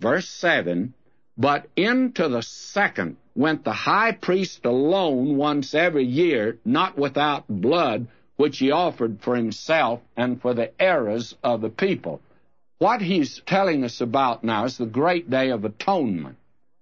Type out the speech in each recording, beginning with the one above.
verse 7, "But into the second went the high priest alone once every year, not without blood, which he offered for himself and for the errors of the people." What he's telling us about now is the great day of atonement.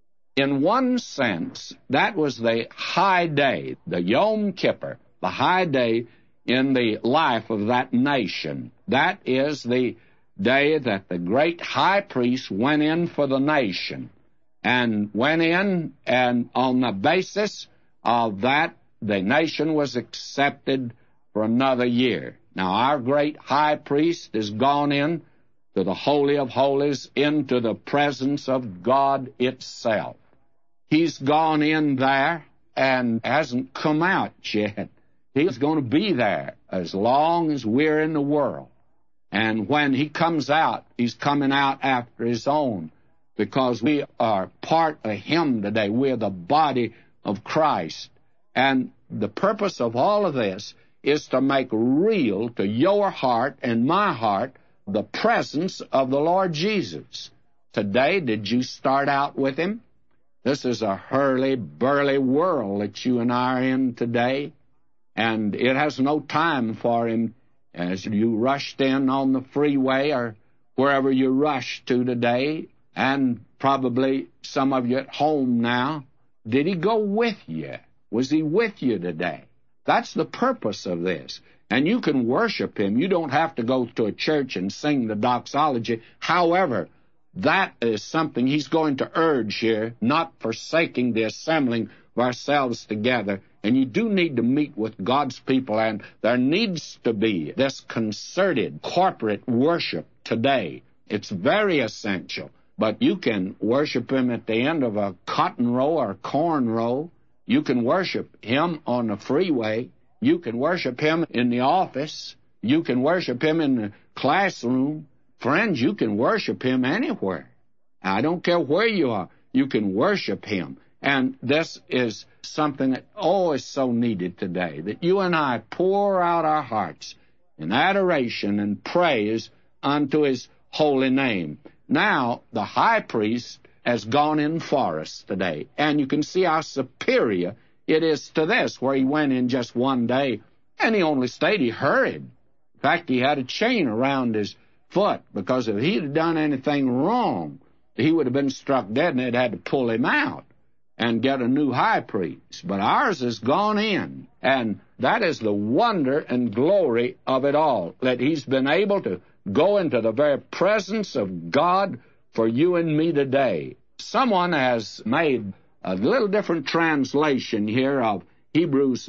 In one sense, that was the high day, the Yom Kippur, the high day in the life of that nation. That is the day that the great high priest went in for the nation, and went in, and on the basis of that, the nation was accepted for another year. Now, our great high priest has gone in to the Holy of Holies, into the presence of God itself. He's gone in there and hasn't come out yet. He's going to be there as long as we're in the world. And when he comes out, he's coming out after his own, because we are part of him today. We're the body of Christ. And the purpose of all of this is to make real to your heart and my heart the presence of the Lord Jesus. Today, did you start out with him? This is a hurly-burly world that you and I are in today, and it has no time for him. As you rushed in on the freeway or wherever you rush to today, and probably some of you at home now, did he go with you? Was he with you today? That's the purpose of this. And you can worship him. You don't have to go to a church and sing the doxology. However, that is something he's going to urge here, not forsaking the assembling of ourselves together. And you do need to meet with God's people, and there needs to be this concerted corporate worship today. It's very essential. But you can worship him at the end of a cotton row or corn row. You can worship him on the freeway. You can worship him in the office. You can worship him in the classroom. Friends, you can worship him anywhere. I don't care where you are. You can worship him. And this is something that is so needed today, that you and I pour out our hearts in adoration and praise unto his holy name. Now, the high priest has gone in for us today, and you can see how superior it is to this, where he went in just one day, and he only stayed. He hurried. In fact, he had a chain around his foot, because if he'd have done anything wrong, he would have been struck dead, and they'd had to pull him out and get a new high priest. But ours has gone in, and that is the wonder and glory of it all, that he's been able to go into the very presence of God for you and me today. Someone has made a little different translation here of Hebrews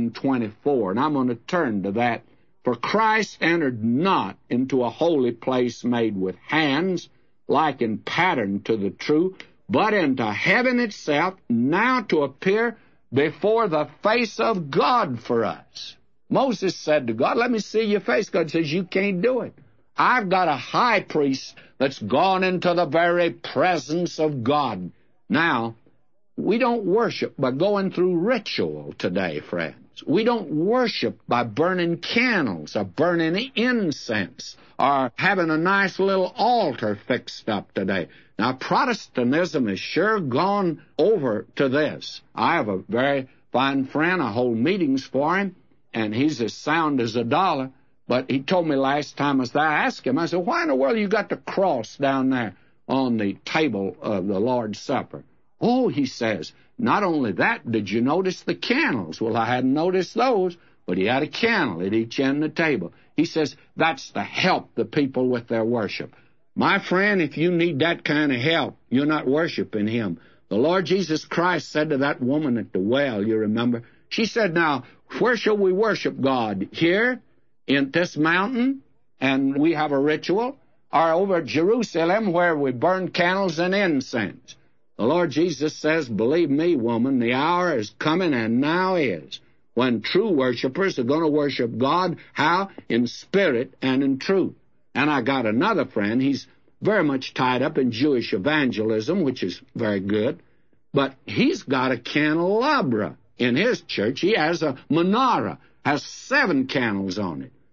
9:24, and I'm going to turn to that. "For Christ entered not into a holy place made with hands, like in pattern to the true, but into heaven itself, now to appear before the face of God for us." Moses said to God, "Let me see your face." God says, "You can't do it. I've got a high priest that's gone into the very presence of God." Now, we don't worship by going through ritual today, friends. We don't worship by burning candles or burning incense or having a nice little altar fixed up today. Now, Protestantism has sure gone over to this. I have a very fine friend. I hold meetings for him, and he's as sound as a dollar. But he told me last time I asked him, I said, "Why in the world you got the cross down there on the table of the Lord's Supper?" "Oh," he says, "not only that, did you notice the candles?" Well, I hadn't noticed those, but he had a candle at each end of the table. He says, "That's to help the people with their worship." My friend, if you need that kind of help, you're not worshiping him. The Lord Jesus Christ said to that woman at the well, you remember, she said, "Now, where shall we worship God? Here, in this mountain, and we have a ritual, or over at Jerusalem where we burn candles and incense?" The Lord Jesus says, "Believe me, woman, the hour is coming, and now is, when true worshipers are going to worship God." How? In spirit and in truth. And I got another friend. He's very much tied up in Jewish evangelism, which is very good. But he's got a candelabra in his church. He has a menorah, has 7 candles on it.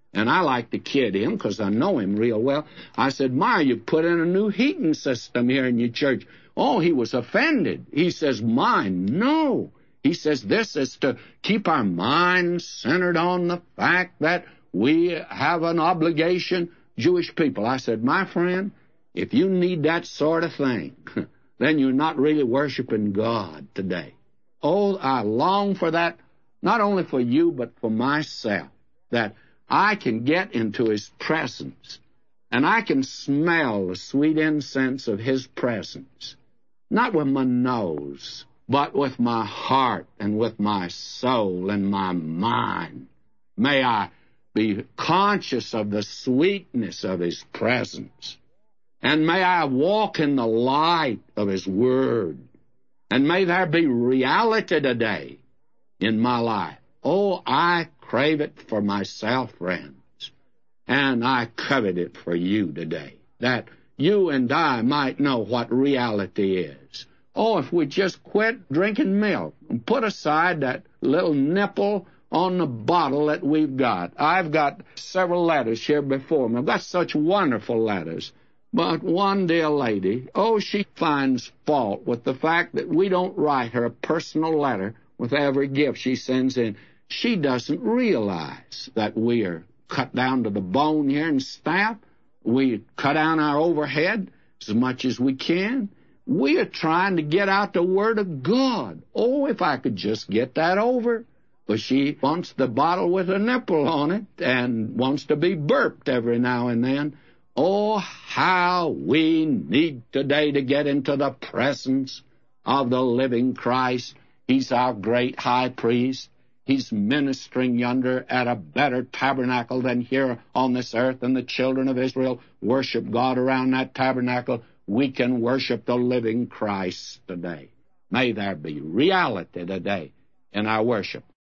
And I like to kid him because I know him real well. I said, "My, you put in a new heating system here in your church." Oh, he was offended. He says, "Mine, no." He says, "This is to keep our minds centered on the fact that we have an obligation, Jewish people." I said, "My friend, if you need that sort of thing, then you're not really worshiping God today." Oh, I long for that, not only for you, but for myself, that I can get into His presence, and I can smell the sweet incense of His presence, not with my nose, but with my heart and with my soul and my mind. May I be conscious of the sweetness of His presence, and may I walk in the light of His Word, and may there be reality today in my life. Oh, I crave it for myself, friends, and I covet it for you today, that you and I might know what reality is. Oh, if we just quit drinking milk and put aside that little nipple on the bottle that we've got. I've got several letters here before me. I've got such wonderful letters. But one dear lady, she finds fault with the fact that we don't write her a personal letter with every gift she sends in. She doesn't realize that we are cut down to the bone here in staff. We cut down our overhead as much as we can. We are trying to get out the Word of God. Oh, if I could just get that over. But she wants the bottle with a nipple on it and wants to be burped every now and then. Oh, how we need today to get into the presence of the living Christ. He's our great high priest. He's ministering yonder at a better tabernacle than here on this earth, and the children of Israel worship God around that tabernacle. We can worship the living Christ today. May there be reality today in our worship.